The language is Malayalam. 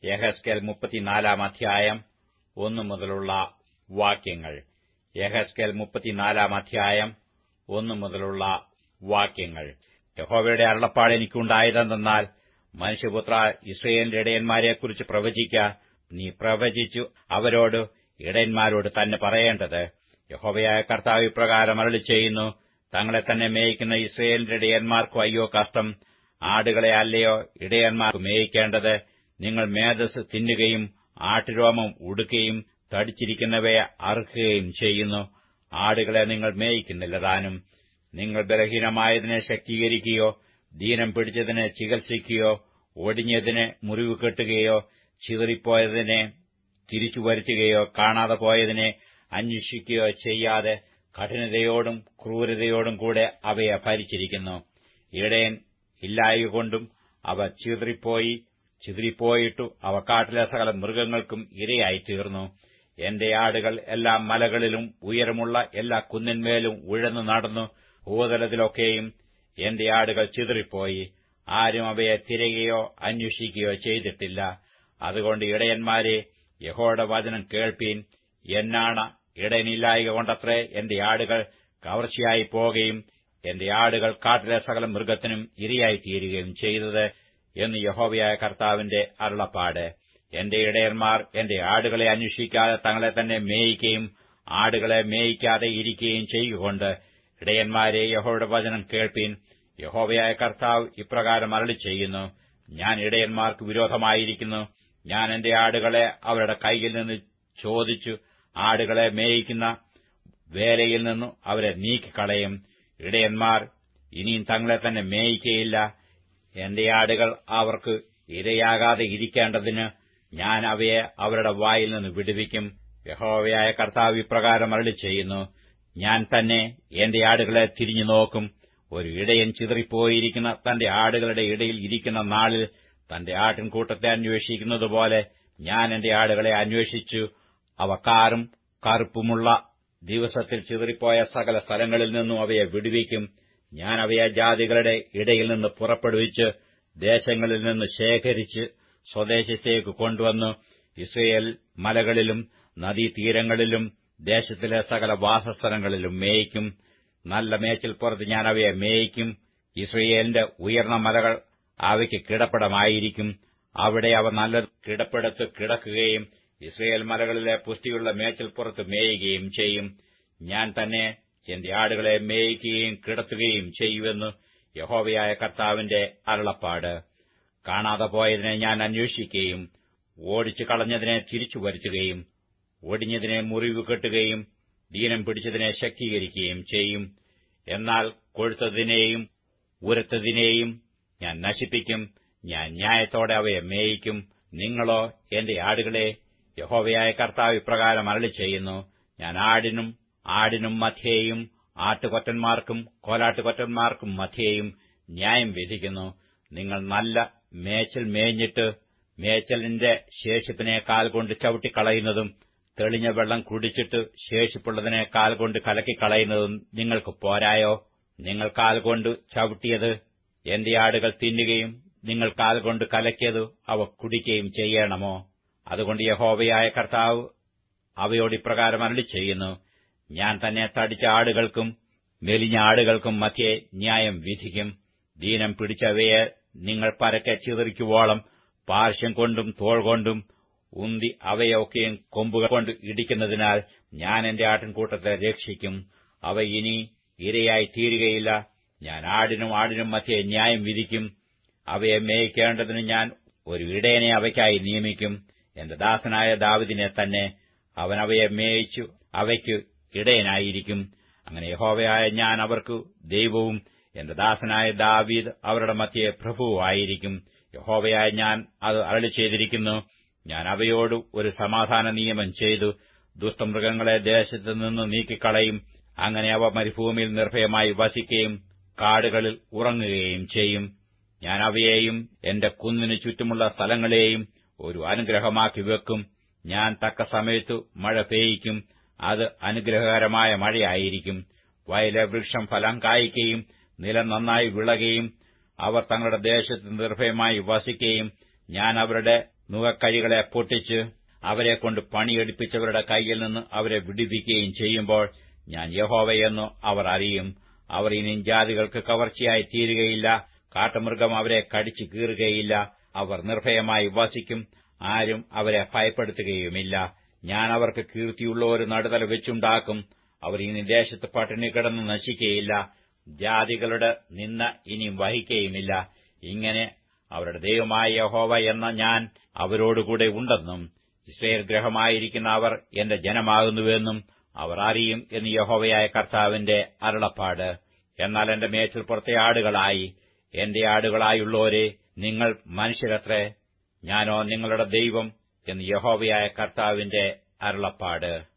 യെഹെസ്കേൽ 34 അധ്യായം 1 മുതലുള്ള വാക്യങ്ങൾ. യെഹെസ്കേൽ 34 അധ്യായം 1 മുതലുള്ള വാക്യങ്ങൾ. യഹോവയുടെ അരുളപ്പാട് എനിക്കുണ്ടായതെന്തെന്നാൽ, മനുഷ്യപുത്ര, ഇസ്രായേലിന്റെ ഇടയന്മാരെക്കുറിച്ച് പ്രവചിക്ക. നീ പ്രവചിച്ചു അവരോട്, ഇടയന്മാരോട് തന്നെ പറയേണ്ടത്: യഹോവയായ കർത്താവ് ഇപ്രകാരം അരുളിച്ചെയ്യുന്നു, തങ്ങളെ തന്നെ മേയിക്കുന്ന ഇസ്രായേലിന്റെ ഇടയന്മാർക്കു അയ്യോ കഷ്ടം! ആടുകളെ അല്ലയോ ഇടയന്മാർക്ക് മേയിക്കേണ്ടത്? നിങ്ങൾ മേധസ്സ് തിന്നുകയും ആട്ടുരോമം ഉടുക്കുകയും തടിച്ചിരിക്കുന്നവയെ അറുക്കുകയും ചെയ്യുന്നു. ആടുകളെ നിങ്ങൾ മേയിക്കുന്നില്ല താനും. നിങ്ങൾ ബലഹീനമായതിനെ ശക്തീകരിക്കുകയോ, ദീനം പിടിച്ചതിനെ ചികിത്സിക്കുകയോ, ഒടിഞ്ഞതിനെ മുറിവ് കെട്ടുകയോ, ചിതറിപ്പോയതിനെ തിരിച്ചു വരുത്തുകയോ, കാണാതെ പോയതിനെ അന്വേഷിക്കുകയോ ചെയ്യാതെ കഠിനതയോടും ക്രൂരതയോടും കൂടെ അവയെ ഭരിച്ചിരിക്കുന്നു. ഇടയൻ ഇല്ലായകൊണ്ടും അവ ചിതറിപ്പോയിട്ടു അവ കാട്ടിലെ സകല മൃഗങ്ങൾക്കും ഇരയായിത്തീർന്നു. എന്റെ ആടുകൾ എല്ലാ മലകളിലും ഉയരമുള്ള എല്ലാ കുന്നിന്മേലും ഉഴന്നു നടന്നു. ഭൂതലത്തിലൊക്കെയും എന്റെ ആടുകൾ ചിതറിപ്പോയി. ആരും അവയെ തിരയുകയോ അന്വേഷിക്കുകയോ ചെയ്തിട്ടില്ല. അതുകൊണ്ട് ഇടയന്മാരെ, യഹോവയുടെ വചനം കേൾപ്പീൻ. എന്നാണ ഇടയനില്ലായ്ക കൊണ്ടത്രേ എന്റെ ആടുകൾ കവർച്ചയായി പോകുകയും എന്റെ ആടുകൾ കാട്ടിലെ സകല മൃഗത്തിനും ഇരയായിത്തീരുകയും ചെയ്തത് എന്ന് യഹോവയായ കർത്താവിന്റെ അരുളപ്പാട്. എന്റെ ഇടയന്മാർ എന്റെ ആടുകളെ അന്വേഷിക്കാതെ തങ്ങളെ തന്നെ മേയിക്കുകയും ആടുകളെ മേയിക്കാതെ ഇരിക്കുകയും ചെയ്യുകൊണ്ട്, ഇടയന്മാരെ, യഹോവയുടെ വചനം കേൾപ്പീൻ. യഹോവയായ കർത്താവ് ഇപ്രകാരം അരുളിച്ചെയ്യുന്നു: ഞാൻ ഇടയന്മാർക്ക് വിരോധമായിരിക്കുന്നു. ഞാൻ എന്റെ ആടുകളെ അവരുടെ കൈയിൽ നിന്ന് ചോദിച്ചു ആടുകളെ മേയിക്കുന്ന വേലയിൽ നിന്നു അവരെ നീക്കിക്കളയും. ഇടയന്മാർ ഇനിയും തങ്ങളെ തന്നെ മേയിക്കയില്ല. എന്റെ ആടുകൾ അവർക്ക് ഇരയാകാതെ ഇരിക്കേണ്ടതിന് ഞാൻ അവയെ അവരുടെ വായിൽ നിന്ന് വിടുവിക്കും. യഹോവയായ കർത്താവ് ഇപ്രകാരം അരുളിച്ചെയ്യുന്നു: ഞാൻ തന്നെ എന്റെ ആടുകളെ തിരിഞ്ഞു നോക്കും. ഒരു ഇടയൻ ചിതറിപ്പോയിരിക്കുന്ന തന്റെ ആടുകളുടെ ഇടയിൽ ഇരിക്കുന്ന നാളിൽ തന്റെ ആട്ടിൻകൂട്ടത്തെ അന്വേഷിക്കുന്നതുപോലെ ഞാൻ എന്റെ ആടുകളെ അന്വേഷിച്ചു അവ കാറും കറുപ്പുമുള്ള ദിവസത്തിൽ ചിതറിപ്പോയ സകല സ്ഥലങ്ങളിൽ നിന്നും അവയെ വിടുവിക്കും. ഞാൻ അവയെ ജാതികളുടെ ഇടയിൽ നിന്ന് പുറപ്പെടുവിച്ച് ദേശങ്ങളിൽ നിന്ന് ശേഖരിച്ച് സ്വദേശത്തേക്ക് കൊണ്ടുവന്നു ഇസ്രായേൽ മലകളിലും നദീതീരങ്ങളിലും ദേശത്തിലെ സകല വാസസ്ഥലങ്ങളിലും മേയിക്കും. നല്ല മേച്ചിൽപ്പുറത്ത് ഞാൻ അവയെ മേയിക്കും. ഇസ്രായേലിന്റെ ഉയർന്ന മലകൾ അവയ്ക്ക് കിടപ്പിടമായിരിക്കും. അവിടെ അവ നല്ല കിടപ്പിടത്ത് കിടക്കുകയും ഇസ്രായേൽ മലകളിലെ പുഷ്ടിയുള്ള മേച്ചിൽപ്പുറത്ത് മേയുകയും ചെയ്യും. ഞാൻ തന്നെ എന്റെ ആടുകളെ മേയിക്കുകയും കിടത്തുകയും ചെയ്യുമെന്ന് യഹോവയായ കർത്താവിന്റെ അരുളപ്പാട്. കാണാതെ പോയതിനെ ഞാൻ അന്വേഷിക്കുകയും ഓടിച്ചു കളഞ്ഞതിനെ തിരിച്ചു വരുത്തുകയും ഒടിഞ്ഞതിനെ മുറിവ് കെട്ടുകയും ദീനം പിടിച്ചതിനെ ശക്തീകരിക്കുകയും ചെയ്യും. എന്നാൽ കൊഴുത്തതിനെയും ഉരത്തതിനെയും ഞാൻ നശിപ്പിക്കും. ഞാൻ ന്യായത്തോടെ അവയെ മേയിക്കും. നിങ്ങളോ എന്റെ ആടുകളെ, യഹോവയായ കർത്താവ് ഇപ്രകാരം അരുളിച്ചെയ്യുന്നു: ഞാൻ ആടിനും മധ്യേയും ആട്ടുകൊറ്റന്മാർക്കും കോലാട്ടുകൊറ്റന്മാർക്കും മധ്യേയും ന്യായം വിധിക്കുന്നു. നിങ്ങൾ നല്ല മേച്ചൽ മേഞ്ഞിട്ട് മേച്ചലിന്റെ ശേഷിപ്പിനെ കാൽകൊണ്ട് ചവിട്ടിക്കളയുന്നതും തെളിഞ്ഞ വെള്ളം കുടിച്ചിട്ട് ശേഷിപ്പുള്ളതിനെ കാൽകൊണ്ട് കലക്കിക്കളയുന്നതും നിങ്ങൾക്ക് പോരായോ? നിങ്ങൾ കാൽകൊണ്ട് ചവിട്ടിയത് എന്റെ ആടുകൾ തിന്നുകയും നിങ്ങൾ കാൽകൊണ്ട് കലക്കിയത് അവ കുടിക്കുകയും ചെയ്യണമോ? അതുകൊണ്ട് യഹോവയായ കർത്താവ് അവയോട് ഇപ്രകാരം അരുളിച്ചെയ്യുന്നു: ഞാൻ തന്നെ തടിച്ച ആടുകൾക്കും മെലിഞ്ഞ ആടുകൾക്കും മധ്യേ ന്യായം വിധിക്കും. ദീനം പിടിച്ചവയെ നിങ്ങൾ പരക്കെ ചിതറിക്കുവോളം പാർശ്യം കൊണ്ടും തോൾ കൊണ്ടും ഉന്തി അവയൊക്കെയും കൊമ്പുകൾ കൊണ്ട് ഇടിക്കുന്നതിനാൽ ഞാൻ എന്റെ ആട്ടിൻകൂട്ടത്തെ രക്ഷിക്കും. അവ ഇനി ഇരയായി തീരുകയില്ല. ഞാൻ ആടിനും മധ്യേ ന്യായം വിധിക്കും. അവയെ മേയിക്കേണ്ടതിന് ഞാൻ ഒരു ഇടയനെ അവയ്ക്കായി നിയമിക്കും, എന്റെ ദാസനായ ദാവീദിനെ തന്നെ. അവൻ അവയെ മേയിച്ചു അവയ്ക്ക് ഇടയനായിരിക്കും. അങ്ങനെ യഹോവയായ ഞാൻ അവർക്ക് ദൈവവും എന്റെ ദാസനായ ദാവീദ് അവരുടെ മധ്യേ പ്രഭുവായിരിക്കും. യഹോവയായ ഞാൻ അത് അരുളിച്ചെയ്തിരിക്കുന്നു. ഞാൻ അവയോട് ഒരു സമാധാന നിയമം ചെയ്തു ദുഷ്ടമൃഗങ്ങളെ ദേശത്തുനിന്ന് നീക്കിക്കളയും. അങ്ങനെ അവ മരുഭൂമിയിൽ നിർഭയമായി വസിക്കുകയും കാടുകളിൽ ഉറങ്ങുകയും ചെയ്യും. ഞാൻ അവയെയും എന്റെ കുന്നിനു ചുറ്റുമുള്ള സ്ഥലങ്ങളെയും ഒരു അനുഗ്രഹമാക്കി വെക്കും. ഞാൻ തക്ക സമയത്തു മഴ പെയ്യിക്കും. അത് അനുഗ്രഹകരമായ മഴയായിരിക്കും. വയലെ വൃക്ഷം ഫലം കായ്ക്കുകയും നിലം നന്നായി വിളകുകയും അവർ തങ്ങളുടെ ദേശത്ത് നിർഭയമായി വസിക്കുകയും ഞാൻ അവരുടെ നുകക്കഴികളെ പൊട്ടിച്ച് അവരെക്കൊണ്ട് പണിയെടുപ്പിച്ചവരുടെ കൈയിൽ നിന്ന് അവരെ വിടുവിക്കുകയും ചെയ്യുമ്പോൾ ഞാൻ യഹോവയെന്നു അവർ അറിയും. അവർ ഇനി ജാതികൾക്ക് കവർച്ചയായി തീരുകയില്ല. കാട്ടുമൃഗം അവരെ കടിച്ചു കീറുകയില്ല. അവർ നിർഭയമായി വസിക്കും. ആരും അവരെ ഭയപ്പെടുത്തുകയുമില്ല. ഞാൻ അവർക്ക് കീർത്തിയുള്ള ഒരു നടുതല വെച്ചുണ്ടാക്കും. അവർ ഇനി ദേശത്ത് പട്ടിണി കിടന്ന് നശിക്കുകയില്ല. ജാതികളുടെ നിന്ന ഇനി വഹിക്കുകയുമില്ല. ഇങ്ങനെ അവരുടെ ദൈവമായ യഹോവ എന്ന ഞാൻ അവരോടുകൂടെ ഉണ്ടെന്നും ഇസ്രായേൽ ഗൃഹമായിരിക്കുന്ന അവർ എന്റെ ജനമാകുന്നുവെന്നും അവർ അറിയും എന്ന് യഹോവയായ കർത്താവിന്റെ അരുളപ്പാട്. എന്നാൽ എന്റെ മേച്ചിൽപ്പുറത്തെ ആടുകളായി, എന്റെ ആടുകളായുള്ളോരെ, നിങ്ങൾ മനുഷ്യരത്രേ, ഞാനോ നിങ്ങളുടെ ദൈവം എന്ന് യഹോവയായ കർത്താവിന്റെ അരുളപ്പാട്.